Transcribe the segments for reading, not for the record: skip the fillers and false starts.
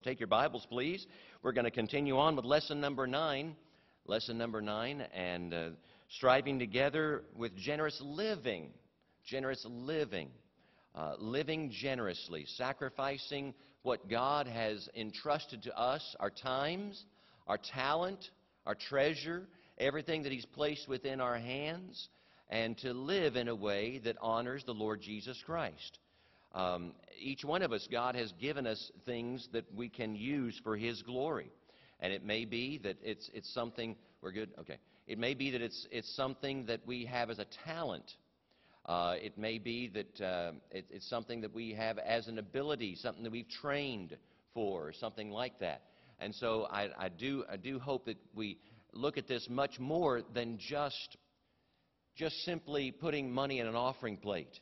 Take your Bibles, please. We're going to continue on with lesson number 9. Lesson number 9, and striving together with generous living. Generous living. Living generously. Sacrificing what God has entrusted to us, our times, our talent, our treasure, everything that He's placed within our hands, and to live in a way that honors the Lord Jesus Christ. Each one of us, God has given us things that we can use for His glory. And it may be that it's something, we're good? Okay. It may be that it's something that we have as a talent. It may be that it's something that we have as an ability, something that we've trained for, something like that. And so I do hope that we look at this much more than just simply putting money in an offering plate.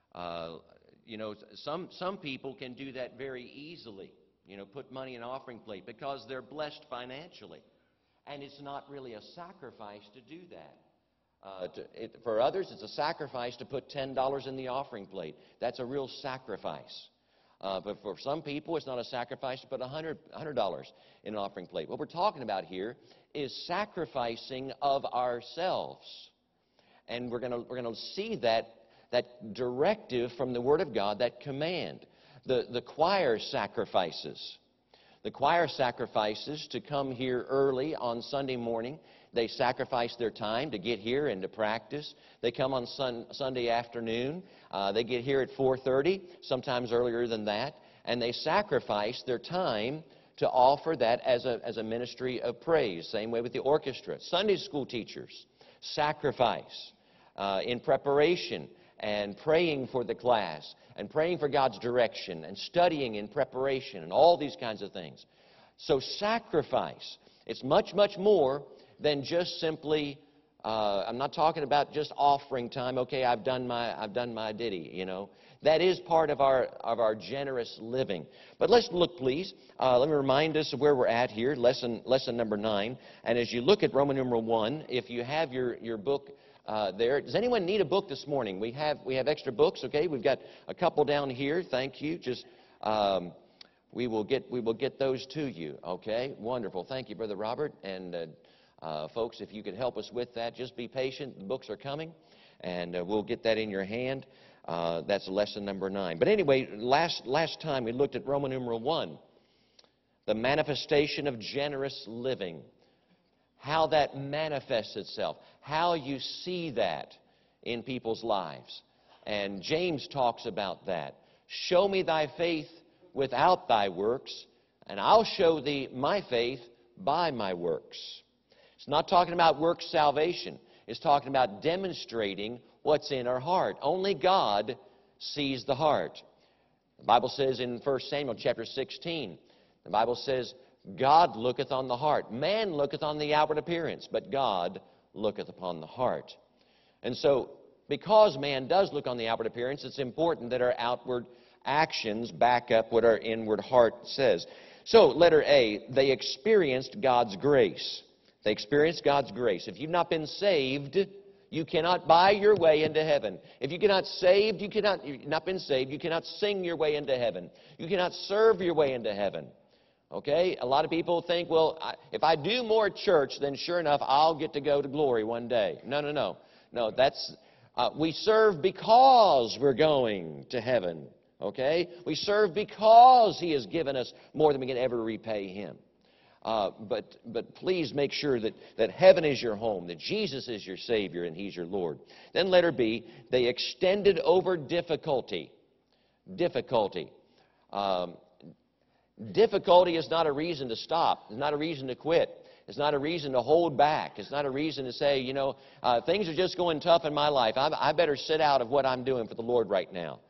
Some people can do that very easily, put money in an offering plate because they're blessed financially. And it's not really a sacrifice to do that. For others, it's a sacrifice to put $10 in the offering plate. That's a real sacrifice. But for some people, it's not a sacrifice to put $100 in an offering plate. What we're talking about here is sacrificing of ourselves. And we're going to see that directive from the Word of God, that command. The choir sacrifices. The choir sacrifices to come here early on Sunday morning. They sacrifice their time to get here and to practice. They come on Sunday afternoon. They get here at 4:30, sometimes earlier than that. And they sacrifice their time to offer that as a ministry of praise. Same way with the orchestra. Sunday school teachers sacrifice in preparation and praying for the class, and praying for God's direction, and studying in preparation, and all these kinds of things. So sacrifice, it's much, much more than just simply, I'm not talking about just offering time, okay, I've done my ditty, That is part of our generous living. But let's look, please. Let me remind us of where we're at here, lesson number 9. And as you look at Roman numeral 1, if you have your book there. Does anyone need a book this morning? We have extra books, okay? We've got a couple down here. Thank you. Just we will get those to you, okay? Wonderful. Thank you, Brother Robert. And folks, if you could help us with that, just be patient. The books are coming, and we'll get that in your hand. That's lesson number 9. But anyway, last time we looked at Roman numeral 1, the manifestation of generous living. How that manifests itself, how you see that in people's lives. And James talks about that. Show me thy faith without thy works, and I'll show thee my faith by my works. It's not talking about works salvation. It's talking about demonstrating what's in our heart. Only God sees the heart. The Bible says in 1 Samuel chapter 16, the Bible says, God looketh on the heart. Man looketh on the outward appearance, but God looketh upon the heart. And so, because man does look on the outward appearance, it's important that our outward actions back up what our inward heart says. So, letter A, they experienced God's grace. They experienced God's grace. If you've not been saved, you cannot buy your way into heaven. If you've not been saved, you cannot sing your way into heaven. You cannot serve your way into heaven. Okay? A lot of people think, well, if I do more church, then sure enough, I'll get to go to glory one day. No. No, we serve because we're going to heaven. Okay? We serve because He has given us more than we can ever repay Him. But please make sure that heaven is your home, that Jesus is your Savior, and He's your Lord. Then letter B, they extended over difficulty. Difficulty. Difficulty is not a reason to stop. It's not a reason to quit. It's not a reason to hold back. It's not a reason to say, things are just going tough in my life. I better sit out of what I'm doing for the Lord right now.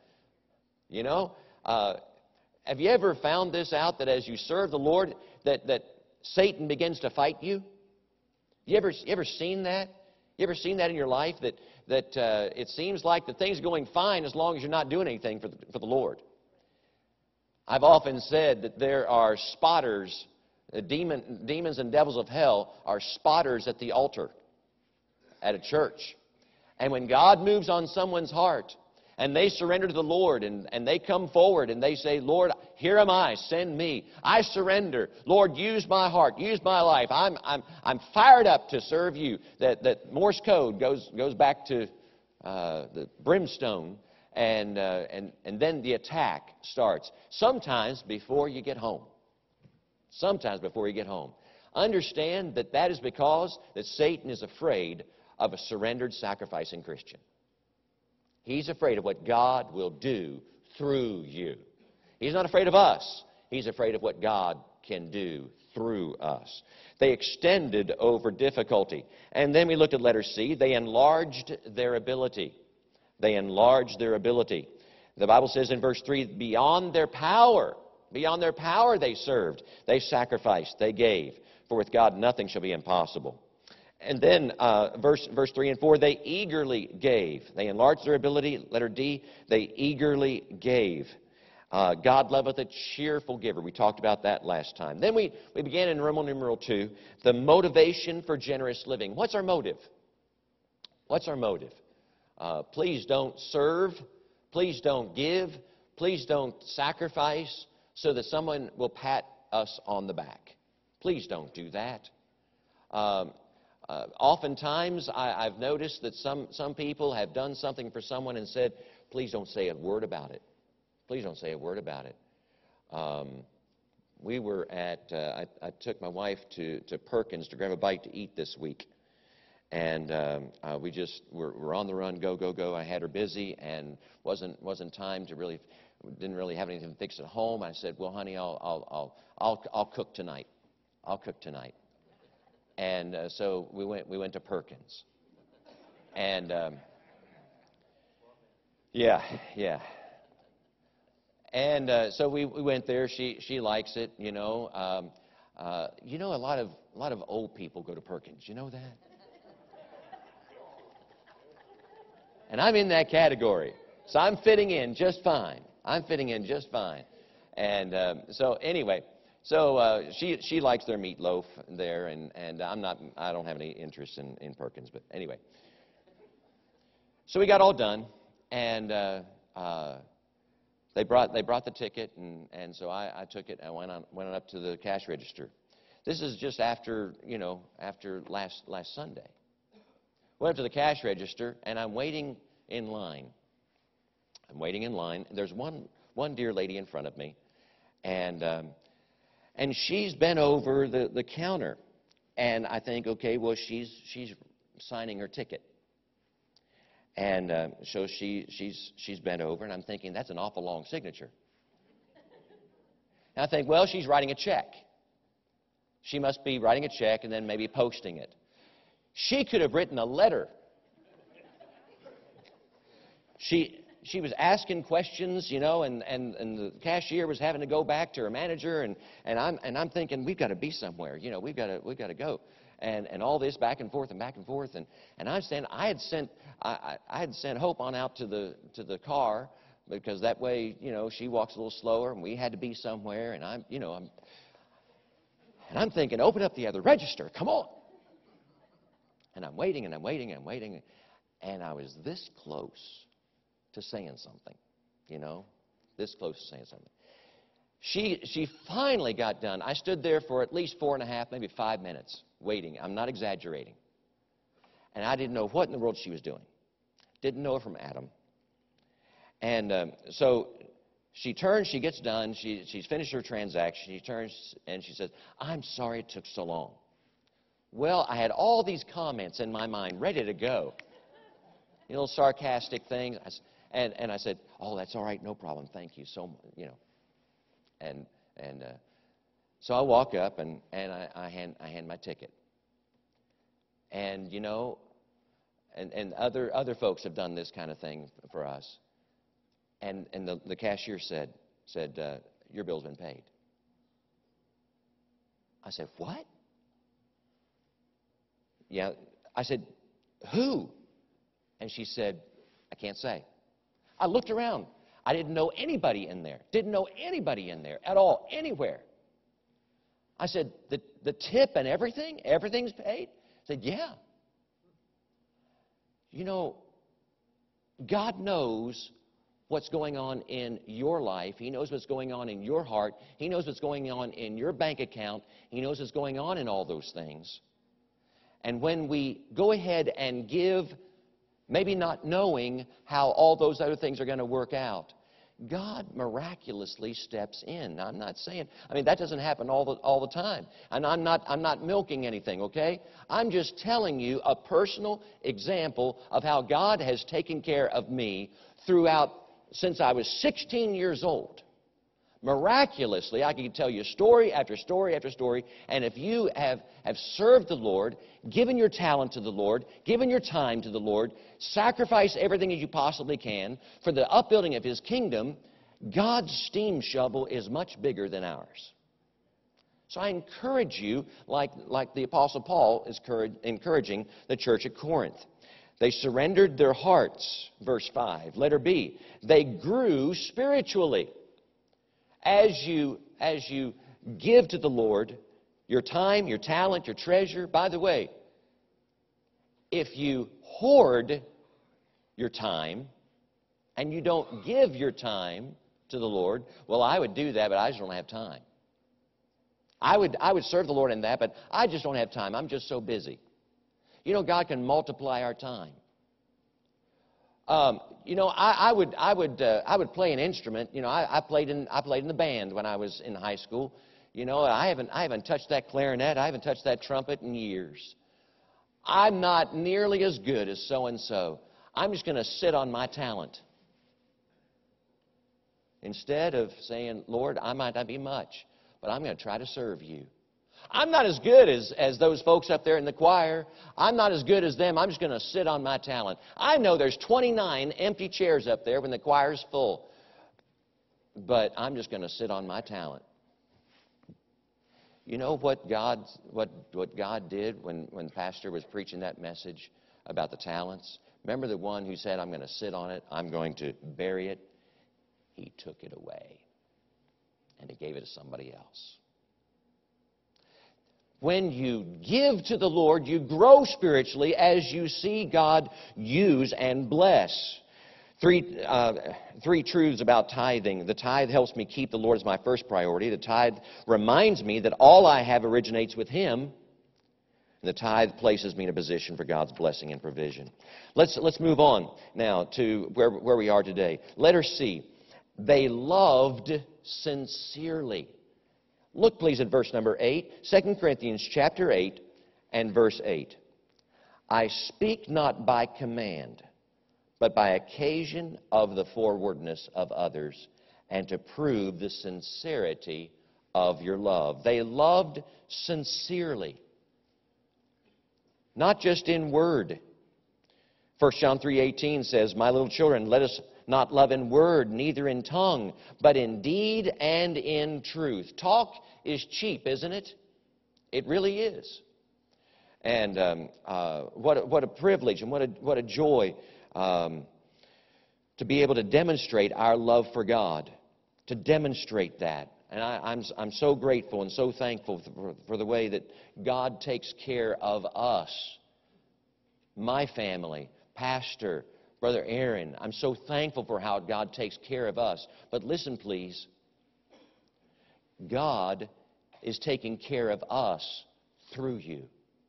Have you ever found this out, that as you serve the Lord, that Satan begins to fight you? You ever seen that? You ever seen that in your life, that it seems like the things are going fine as long as you're not doing anything for the Lord? I've often said that there are spotters, demons and devils of hell are spotters at the altar at a church. And when God moves on someone's heart, and they surrender to the Lord, and they come forward and they say, Lord, here am I, send me. I surrender. Lord, use my heart, use my life. I'm fired up to serve you. That Morse code goes back to the brimstone, and then the attack starts. Sometimes before you get home. Sometimes before you get home. Understand that is because that Satan is afraid of a surrendered, sacrificing Christian. He's afraid of what God will do through you. He's not afraid of us. He's afraid of what God can do through us. They extended over difficulty. And then we looked at letter C. They enlarged their ability. They enlarged their ability. The Bible says in verse 3, beyond their power they served. They sacrificed. They gave. For with God nothing shall be impossible. And then verse 3 and 4, they eagerly gave. They enlarged their ability. Letter D, they eagerly gave. God loveth a cheerful giver. We talked about that last time. Then we began in Roman numeral 2, the motivation for generous living. What's our motive? What's our motive? Please don't serve. Please don't give. Please don't sacrifice so that someone will pat us on the back. Please don't do that. Oftentimes, I've noticed that some people have done something for someone and said, please don't say a word about it. Please don't say a word about it. We were at, I took my wife to Perkins to grab a bite to eat this week. And we're on the run, go. I had her busy and wasn't time to really, didn't really have anything fixed at home. I said, well, honey, I'll cook tonight. I'll cook tonight. And so we went to Perkins. And yeah. And so we went there. She likes it, you know. A lot of old people go to Perkins. You know that? And I'm in that category. So I'm fitting in just fine. And so anyway, so she likes their meatloaf there, and I don't have any interest in Perkins, but anyway. So we got all done, and they brought the ticket, and so I took it and went on up to the cash register. This is just after last Sunday. Went up to the cash register, and I'm waiting in line. There's one dear lady in front of me, and she's bent over the counter, and I think, okay, well, she's signing her ticket, and so she's bent over, and I'm thinking that's an awful long signature. And I think, well, she's writing a check. She must be writing a check and then maybe posting it. She could have written a letter. She was asking questions, you know, and the cashier was having to go back to her manager, and I'm thinking, we've got to be somewhere, you know, we've got to go, and all this back and forth, and I'm saying I had sent Hope on out to the car, because that way, you know, she walks a little slower, and we had to be somewhere, and I'm thinking, open up the other register, come on. And I'm waiting, and I was this close to saying something, you know, this close to saying something. She finally got done. I stood there for at least 4.5, maybe 5 minutes waiting. I'm not exaggerating. And I didn't know what in the world she was doing. Didn't know her from Adam. And so she turns, she gets done, she's finished her transaction, she turns and she says, I'm sorry it took so long. Well, I had all these comments in my mind ready to go. You know, sarcastic things. And I said, oh, that's all right, no problem, thank you so much, you know. And so I walk up and I hand my ticket. And, you know, and other folks have done this kind of thing for us. And the cashier said, your bill's been paid. I said, what? Yeah. I said, who? And she said, I can't say. I looked around. I didn't know anybody in there. Didn't know anybody in there at all, anywhere. I said, the tip and everything? Everything's paid? I said, yeah. You know, God knows what's going on in your life. He knows what's going on in your heart. He knows what's going on in your bank account. He knows what's going on in all those things. And when we go ahead and give, maybe not knowing how all those other things are going to work out, God miraculously steps in. Now, I'm not saying, that doesn't happen all the time. And I'm not milking anything, okay? I'm just telling you a personal example of how God has taken care of me throughout, since I was 16 years old. Miraculously, I can tell you story after story after story. And if you have served the Lord, given your talent to the Lord, given your time to the Lord, sacrificed everything as you possibly can for the upbuilding of His kingdom, God's steam shovel is much bigger than ours. So I encourage you, like the Apostle Paul is encouraging the church at Corinth. They surrendered their hearts, verse 5. Letter B, they grew spiritually. As you give to the Lord your time, your talent, your treasure, by the way, if you hoard your time and you don't give your time to the Lord, well, I would do that, but I just don't have time. I would serve the Lord in that, but I just don't have time. I'm just so busy. You know, God can multiply our time. I would play an instrument. You know, I played in the band when I was in high school. You know, I haven't touched that clarinet. I haven't touched that trumpet in years. I'm not nearly as good as so-and-so. I'm just going to sit on my talent. Instead of saying, Lord, I might not be much, but I'm going to try to serve you. I'm not as good as those folks up there in the choir. I'm not as good as them. I'm just going to sit on my talent. I know there's 29 empty chairs up there when the choir's full. But I'm just going to sit on my talent. You know what God did when Pastor was preaching that message about the talents? Remember the one who said, I'm going to sit on it, I'm going to bury it? He took it away. And He gave it to somebody else. When you give to the Lord, you grow spiritually as you see God use and bless. Three truths about tithing. The tithe helps me keep the Lord as my first priority. The tithe reminds me that all I have originates with Him. And the tithe places me in a position for God's blessing and provision. Let's move on now to where we are today. Letter C. They loved sincerely. Look, please, at verse number 8, 2 Corinthians chapter 8 and verse 8. I speak not by command, but by occasion of the forwardness of others, and to prove the sincerity of your love. They loved sincerely, not just in word. 1 John 3:18 says, My little children, let us not love in word, neither in tongue, but in deed and in truth. Talk is cheap, isn't it? It really is. And what a privilege and what a joy to be able to demonstrate our love for God, to demonstrate that. And I'm so grateful and so thankful for the way that God takes care of us, my family, Pastor, Brother Aaron. I'm so thankful for how God takes care of us. But listen, please. God is taking care of us through you.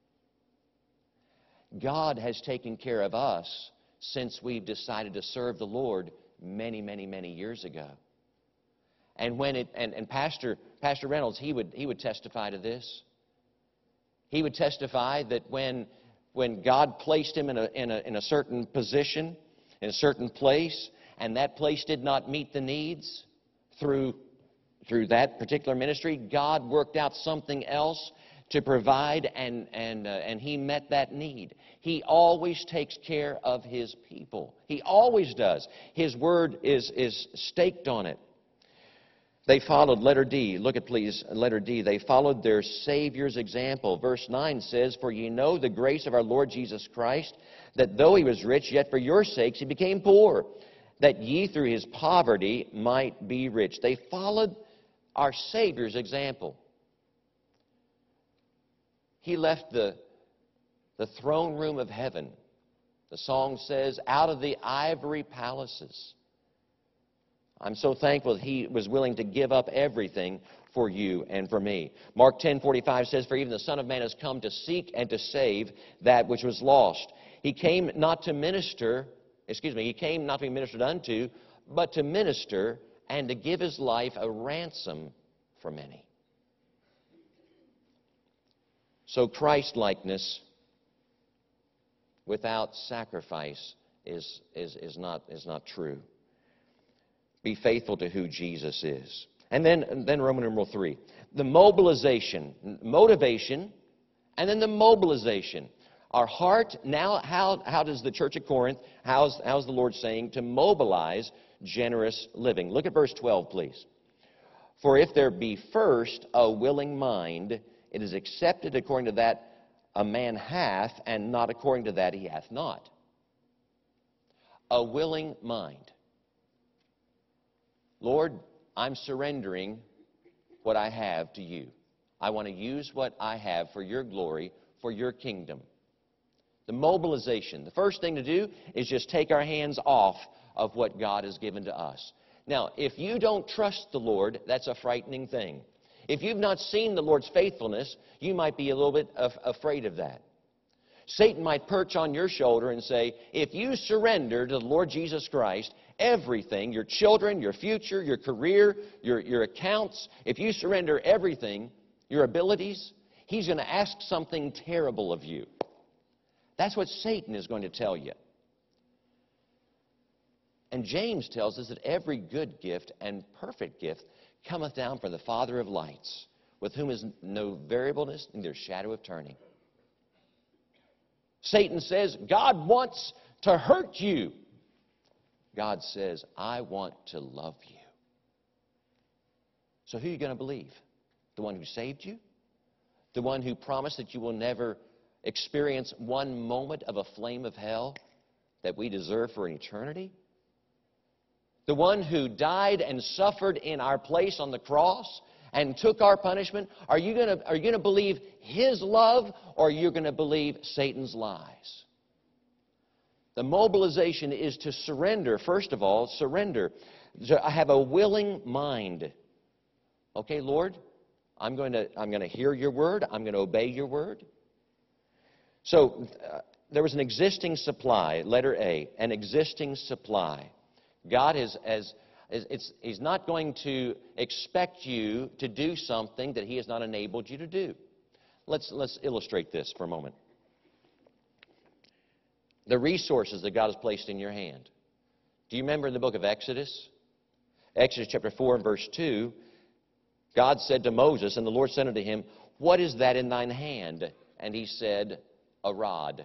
God has taken care of us since we've decided to serve the Lord many, many, many years ago. And Pastor Reynolds, he would testify to this. He would testify that when God placed him in a certain position, in a certain place, and that place did not meet the needs through that particular ministry, God worked out something else to provide, and He met that need. He always takes care of His people. He always does. His word is staked on it. They followed, letter D. Look at, please, letter D. They followed their Savior's example. Verse 9 says, For ye know the grace of our Lord Jesus Christ, that though He was rich, yet for your sakes He became poor, that ye through His poverty might be rich. They followed our Savior's example. He left the throne room of heaven. The song says, out of the ivory palaces. I'm so thankful that He was willing to give up everything for you and for me. Mark 10:45 says, "For even the Son of Man has come to seek and to save that which was lost." He came not to minister, He came not to be ministered unto, but to minister and to give His life a ransom for many. So Christ-likeness without sacrifice is not true. Be faithful to who Jesus is. And then Roman numeral 3, the mobilization, motivation, and then the mobilization. Our heart, now how does the church at Corinth, how's the Lord saying to mobilize generous living? Look at verse 12, please. "For if there be first a willing mind, it is accepted according to that a man hath, and not according to that he hath not." A willing mind. Lord, I'm surrendering what I have to you. I want to use what I have for your glory, for your kingdom. The mobilization. The first thing to do is just take our hands off of what God has given to us. Now, if you don't trust the Lord, that's a frightening thing. If you've not seen the Lord's faithfulness, you might be a little bit afraid of that. Satan might perch on your shoulder and say, if you surrender to the Lord Jesus Christ, everything, your children, your future, your career, your accounts, if you surrender everything, your abilities, he's going to ask something terrible of you. That's what Satan is going to tell you. And James tells us that every good gift and perfect gift cometh down from the Father of lights, with whom is no variableness, neither shadow of turning. Satan says, God wants to hurt you. God says, I want to love you. So who are you going to believe? The one who saved you? The one who promised that you will never experience one moment of a flame of hell that we deserve for an eternity? The one who died and suffered in our place on the cross and took our punishment? Are you going to believe His love, or are you going to believe Satan's lies? The mobilization is to surrender. First of all, surrender. I have a willing mind. Okay, Lord, I'm going to hear your word. I'm going to obey your word. So there was an existing supply. Letter A, an existing supply. God He's not going to expect you to do something that He has not enabled you to do. Let's illustrate this for a moment. The resources that God has placed in your hand. Do you remember in the book of Exodus? Exodus chapter 4 and verse 2, God said to Moses, and the Lord said unto him, what is that in thine hand? And he said, a rod.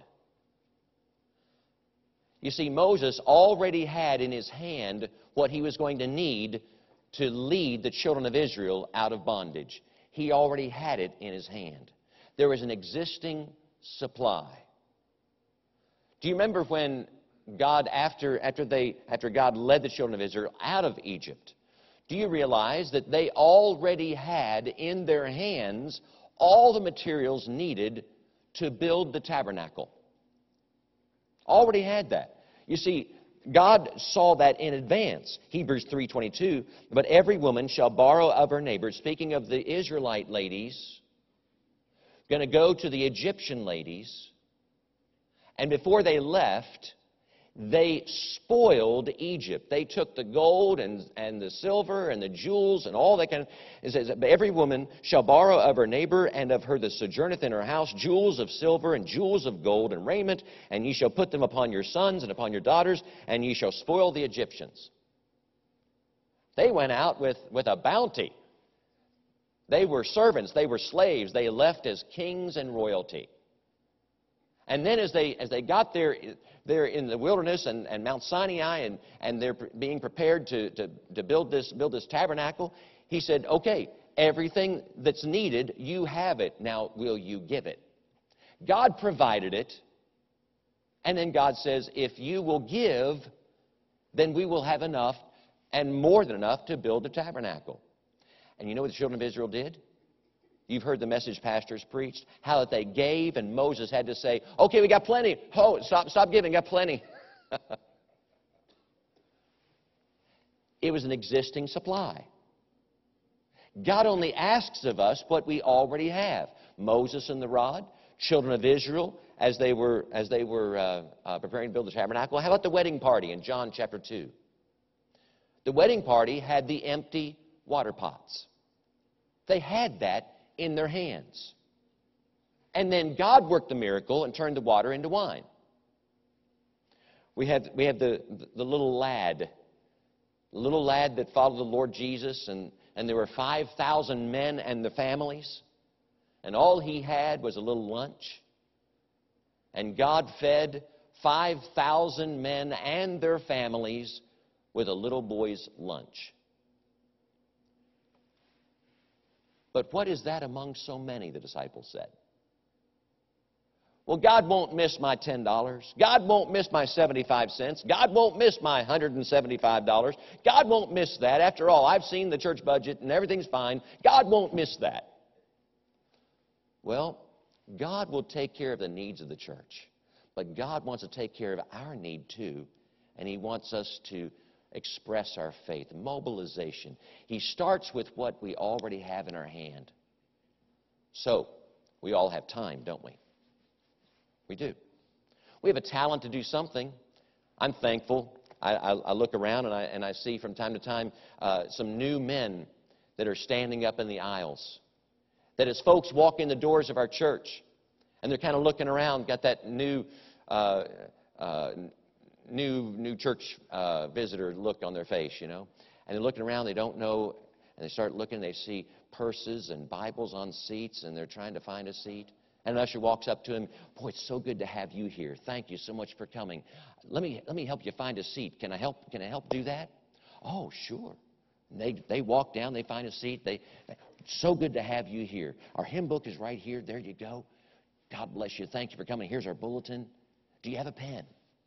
You see, Moses already had in his hand what he was going to need to lead the children of Israel out of bondage. He already had it in his hand. There was an existing supply. Do you remember when God, after God led the children of Israel out of Egypt, do you realize that they already had in their hands all the materials needed to build the tabernacle? Already had that. You see, God saw that in advance. Hebrews 3:22, but every woman shall borrow of her neighbor. Speaking of the Israelite ladies, going to go to the Egyptian ladies, and before they left, they spoiled Egypt. They took the gold and the silver and the jewels and all that kind of... It says, every woman shall borrow of her neighbor and of her that sojourneth in her house jewels of silver and jewels of gold and raiment, and ye shall put them upon your sons and upon your daughters, and ye shall spoil the Egyptians. They went out with a bounty. They were servants. They were slaves. They left as kings and royalty. And then as they got there, they're in the wilderness and Mount Sinai, and they're being prepared to build this tabernacle, he said, okay, everything that's needed, you have it. Now, will you give it? God provided it. And then God says, if you will give, then we will have enough and more than enough to build the tabernacle. And you know what the children of Israel did? You've heard the message pastors preached, how that they gave, and Moses had to say, okay, we got plenty. Oh, stop giving, got plenty. It was an existing supply. God only asks of us what we already have. Moses and the rod, children of Israel as they were preparing to build the tabernacle. How about the wedding party in John chapter 2? The wedding party had the empty water pots. They had that in their hands. And then God worked the miracle and turned the water into wine. We have the little lad that followed the Lord Jesus, and there were 5,000 men and their families, and all he had was a little lunch. And God fed 5,000 men and their families with a little boy's lunch. But what is that among so many, the disciples said? Well, God won't miss my $10. God won't miss my 75 cents. God won't miss my $175. God won't miss that. After all, I've seen the church budget and everything's fine. God won't miss that. Well, God will take care of the needs of the church. But God wants to take care of our need too. And He wants us to express our faith. Mobilization. He starts with what we already have in our hand. So, we all have time, don't we? We do. We have a talent to do something. I'm thankful. I look around and I see from time to time some new men that are standing up in the aisles. That as folks walk in the doors of our church and they're kind of looking around, got that new church visitor look on their face, you know. And they're looking around, they don't know, and they start looking, they see purses and Bibles on seats, and they're trying to find a seat. And an usher walks up to him. Boy, it's so good to have you here. Thank you so much for coming. Let me help you find a seat. Can I help do that? Oh, sure. And they walk down. They find a seat. So good to have you here. Our hymn book is right here. There you go. God bless you. Thank you for coming. Here's our bulletin. Do you have a pen?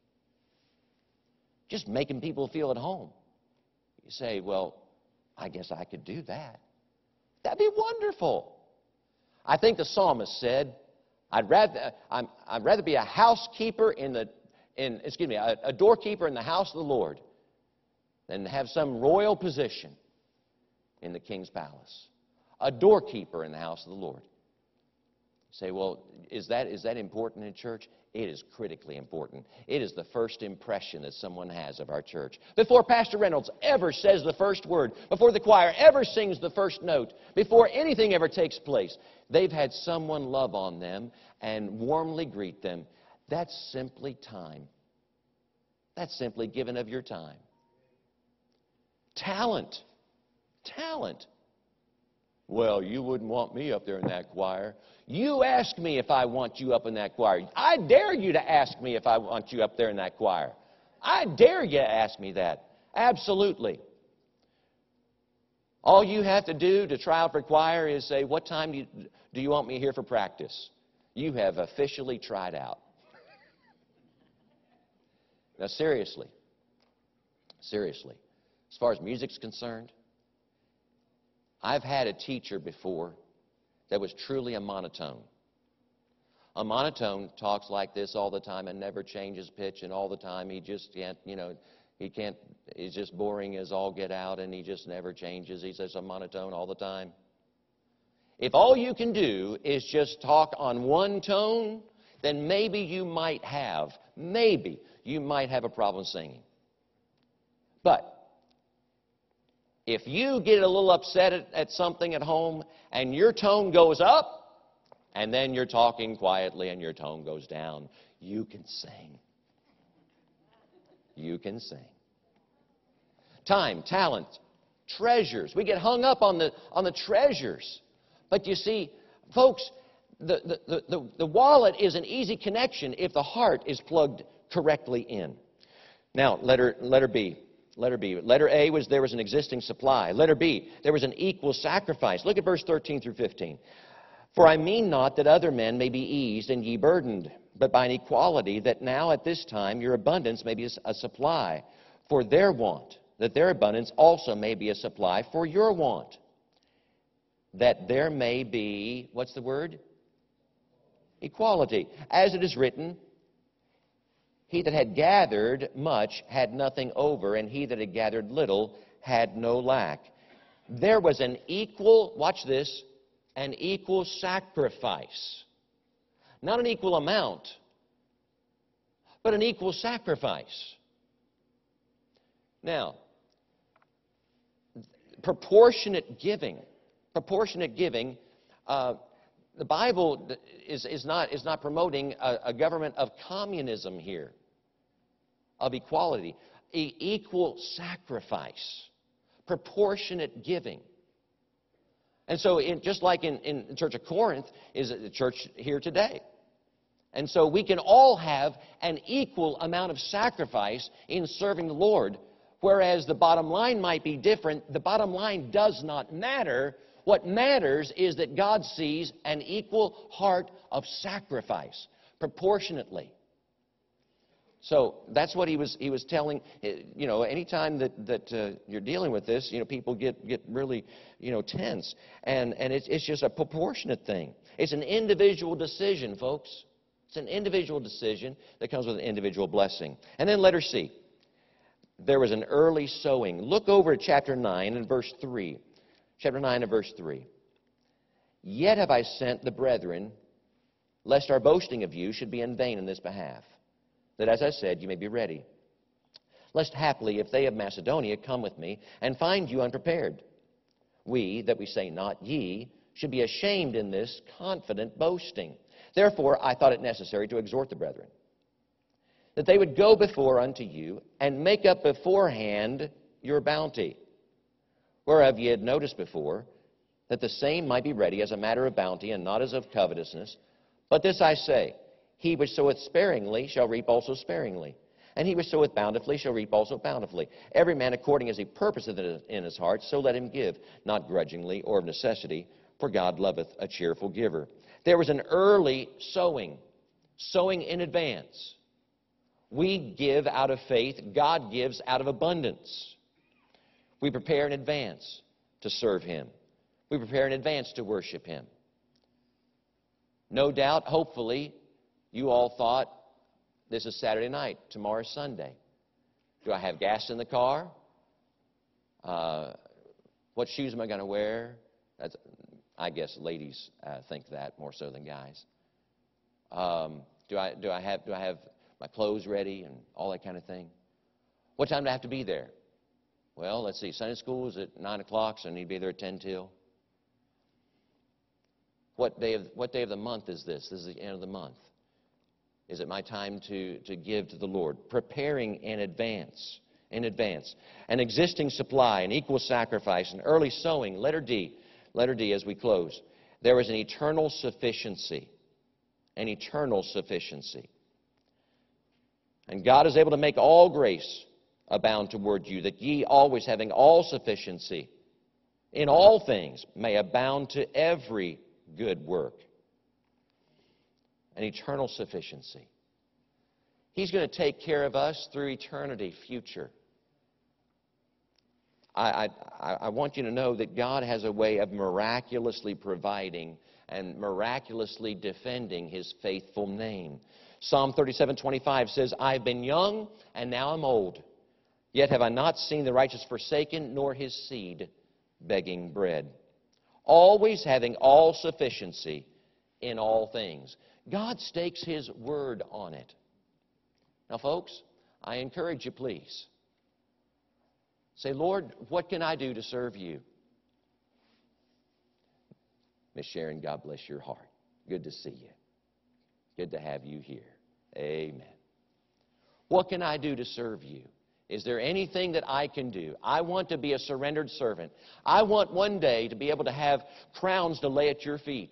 Just making people feel at home. You say, well, I guess I could do that. That'd be wonderful. I think the psalmist said, I'd rather be a housekeeper a doorkeeper in the house of the Lord than have some royal position in the king's palace. A doorkeeper in the house of the Lord. You say, well, is that important in church? It is critically important. It is the first impression that someone has of our church. Before Pastor Reynolds ever says the first word, before the choir ever sings the first note, before anything ever takes place, they've had someone love on them and warmly greet them. That's simply time. That's simply giving of your time. Talent. Talent. Well, you wouldn't want me up there in that choir. You ask me if I want you up in that choir. I dare you to ask me if I want you up there in that choir. I dare you to ask me that. Absolutely. All you have to do to try out for choir is say, what time do you want me here for practice? You have officially tried out. Now, seriously, as far as music's concerned, I've had a teacher before that was truly a monotone. A monotone talks like this all the time and never changes pitch, and all the time he just can't, he's just boring as all get out, and he just never changes. He says a monotone all the time. If all you can do is just talk on one tone, then maybe you might have a problem singing. But if you get a little upset at something at home and your tone goes up and then you're talking quietly and your tone goes down, you can sing. You can sing. Time, talent, treasures. We get hung up on the treasures. But you see, folks, the wallet is an easy connection if the heart is plugged correctly in. Now, letter B. Letter B. Letter A was there was an existing supply. Letter B, there was an equal sacrifice. Look at verse 13 through 15. For I mean not that other men may be eased and ye burdened, but by an equality that now at this time your abundance may be a supply for their want, that their abundance also may be a supply for your want. That there may be, what's the word? Equality. As it is written, he that had gathered much had nothing over, and he that had gathered little had no lack. There was an equal, watch this, an equal sacrifice. Not an equal amount, but an equal sacrifice. Now, proportionate giving. The Bible is not promoting a government of communism here, of equality. Equal sacrifice, proportionate giving. And so, just like in the Church of Corinth, is the church here today. And so we can all have an equal amount of sacrifice in serving the Lord, whereas the bottom line might be different. The bottom line does not matter. What matters is that God sees an equal heart of sacrifice, proportionately. So that's what he was telling. You know, anytime that you're dealing with this, you know, people get really, you know, tense. And it's just a proportionate thing. It's an individual decision, folks. It's an individual decision that comes with an individual blessing. And then letter C. There was an early sowing. Look over at chapter 9 and verse 3. Chapter 9 and verse 3. Yet have I sent the brethren, lest our boasting of you should be in vain in this behalf, that, as I said, you may be ready. Lest haply, if they of Macedonia come with me, and find you unprepared, we, that we say not ye, should be ashamed in this confident boasting. Therefore, I thought it necessary to exhort the brethren, that they would go before unto you, and make up beforehand your bounty, whereof ye had noticed before, that the same might be ready as a matter of bounty, and not as of covetousness. But this I say, he which soweth sparingly shall reap also sparingly, and he which soweth bountifully shall reap also bountifully. Every man according as he purposeth in his heart, so let him give, not grudgingly or of necessity, for God loveth a cheerful giver. There was an early sowing in advance. We give out of faith. God gives out of abundance. We prepare in advance to serve Him. We prepare in advance to worship Him. No doubt, hopefully, you all thought, this is Saturday night, tomorrow's Sunday. Do I have gas in the car? What shoes am I going to wear? I guess ladies think that more so than guys. Do I have my clothes ready and all that kind of thing? What time do I have to be there? Well, let's see. Sunday school is at 9 o'clock, so I need to be there at 10 till. What day of the month is this? This is the end of the month. Is it my time to give to the Lord? Preparing in advance. An existing supply, an equal sacrifice, an early sowing. Letter D as we close. There is an eternal sufficiency. An eternal sufficiency. And God is able to make all grace abound toward you, that ye always having all sufficiency in all things may abound to every good work. An eternal sufficiency. He's going to take care of us through eternity future. I want you to know that God has a way of miraculously providing and miraculously defending His faithful name. Psalm 37:25 says, I've been young and now I'm old, yet have I not seen the righteous forsaken, nor his seed begging bread. Always having all sufficiency in all things. God stakes His word on it. Now, folks, I encourage you, please, say, Lord, what can I do to serve you? Miss Sharon, God bless your heart. Good to see you. Good to have you here. Amen. What can I do to serve you? Is there anything that I can do? I want to be a surrendered servant. I want one day to be able to have crowns to lay at your feet.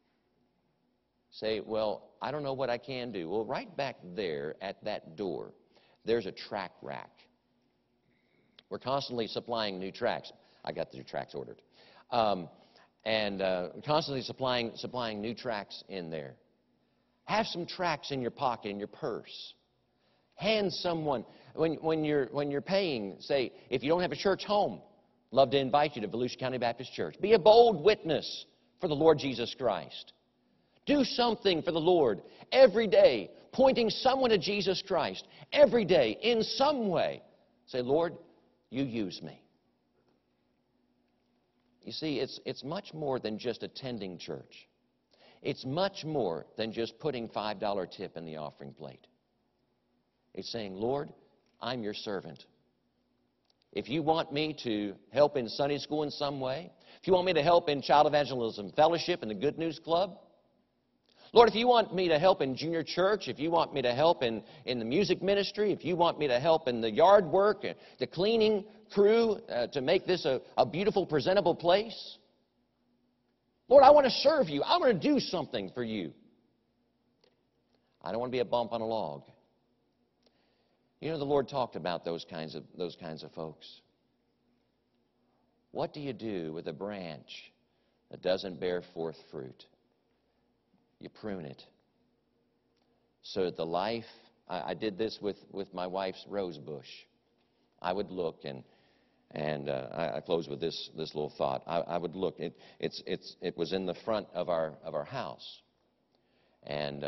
Say, well, I don't know what I can do. Well, right back there at that door, there's a track rack. We're constantly supplying new tracks. I got the new tracks ordered. Constantly supplying new tracks in there. Have some tracts in your pocket, in your purse. Hand someone, when you're paying, say, if you don't have a church home, love to invite you to Volusia County Baptist Church. Be a bold witness for the Lord Jesus Christ. Do something for the Lord every day, pointing someone to Jesus Christ every day in some way. Say, Lord, you use me. You see, it's much more than just attending church. It's much more than just putting $5 tip in the offering plate. It's saying, Lord, I'm your servant. If you want me to help in Sunday school in some way, if you want me to help in Child Evangelism Fellowship and the Good News Club, Lord, if you want me to help in junior church, if you want me to help in the music ministry, if you want me to help in the yard work, the cleaning crew to make this a beautiful, presentable place, Lord, I want to serve you. I want to do something for you. I don't want to be a bump on a log. You know, the Lord talked about those kinds of folks. What do you do with a branch that doesn't bear forth fruit? You prune it so that the life, I did this with my wife's rose bush. I would look and I close with this little thought. I would look. It was in the front of our house, and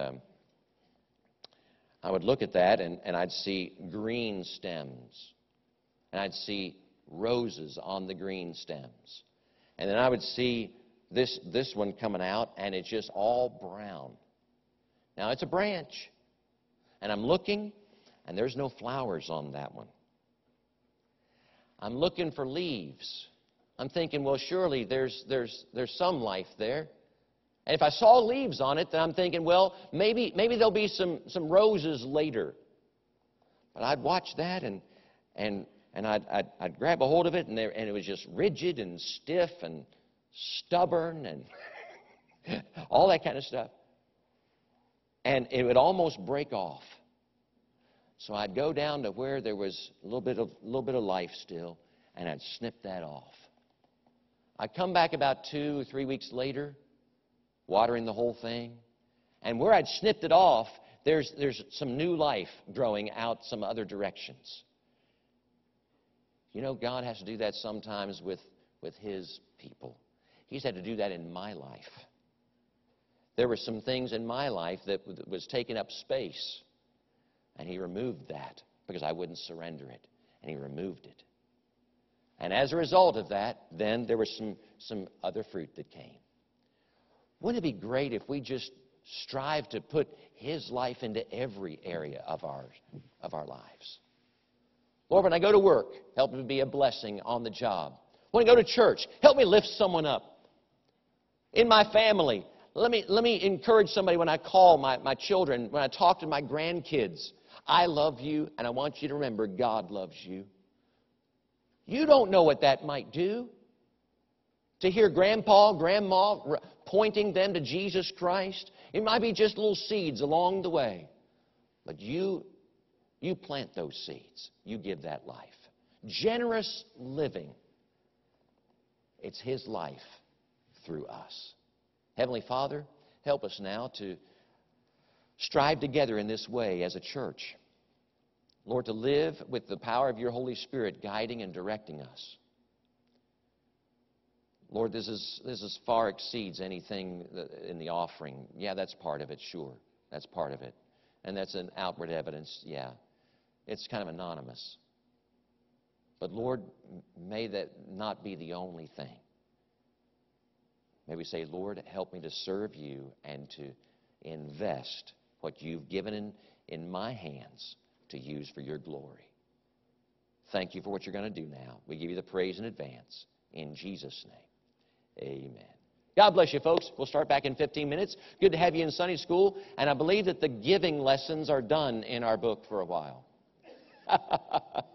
I would look at that and I'd see green stems, and I'd see roses on the green stems, and then I would see this one coming out, and it's just all brown. Now, it's a branch, and I'm looking, and there's no flowers on that one. I'm looking for leaves. I'm thinking, well, surely there's some life there. And if I saw leaves on it, then I'm thinking, well, maybe there'll be some roses later. But I'd watch that, and I'd grab a hold of it, and it was just rigid and stiff and stubborn and all that kind of stuff. And it would almost break off. So I'd go down to where there was a little bit of life still, and I'd snip that off. I'd come back about 2 or 3 weeks later, watering the whole thing, and where I'd snipped it off, there's some new life growing out some other directions. You know, God has to do that sometimes with His people. He's had to do that in my life. There were some things in my life that was taking up space, and He removed that because I wouldn't surrender it, and He removed it. And as a result of that, then there was some other fruit that came. Wouldn't it be great if we just strive to put His life into every area of our lives? Lord, when I go to work, help me be a blessing on the job. When I go to church, help me lift someone up. In my family, let me encourage somebody when I call my children, when I talk to my grandkids. I love you, and I want you to remember God loves you. You don't know what that might do. To hear Grandpa, Grandma pointing them to Jesus Christ, it might be just little seeds along the way. But you plant those seeds. You give that life. Generous living. It's His life through us. Heavenly Father, help us now to strive together in this way as a church. Lord, to live with the power of your Holy Spirit guiding and directing us. Lord, this far exceeds anything in the offering. Yeah, that's part of it, sure. That's part of it. And that's an outward evidence, yeah. It's kind of anonymous. But Lord, may that not be the only thing. May we say, Lord, help me to serve you and to invest what you've given in my hands to use for your glory. Thank you for what you're going to do now. We give you the praise in advance. In Jesus' name, amen. God bless you, folks. We'll start back in 15 minutes. Good to have you in Sunday school. And I believe that the giving lessons are done in our book for a while.